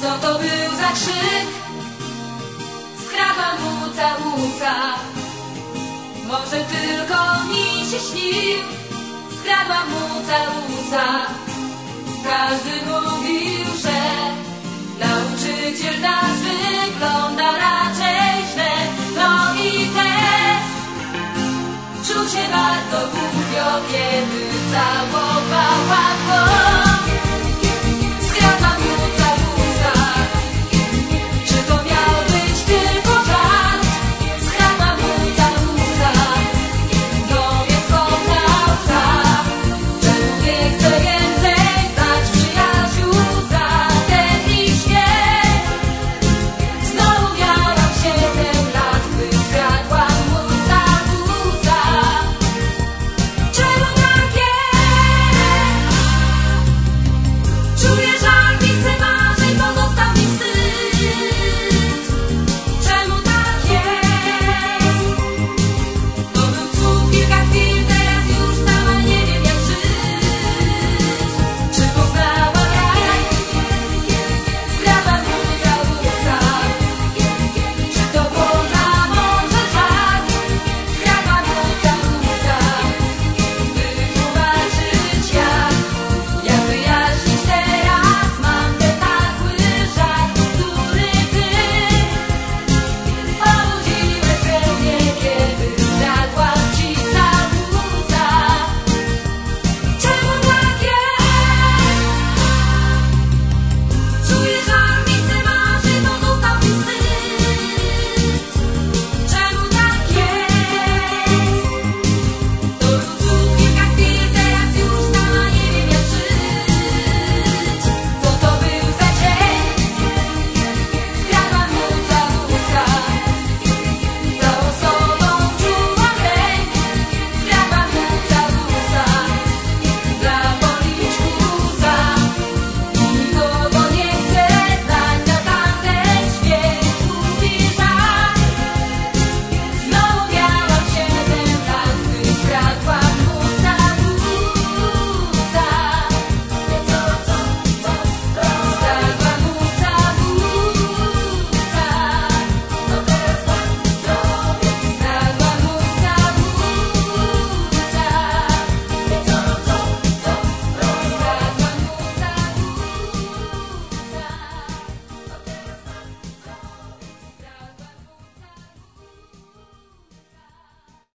Co to był za krzyk? Skradła mu całusa. Może tylko mi się śnił. Skradła mu całusa. Każdy mówił, że nauczyciel nasz wygląda raczej źle. No i też czuł się bardzo głupio, kiedy całował.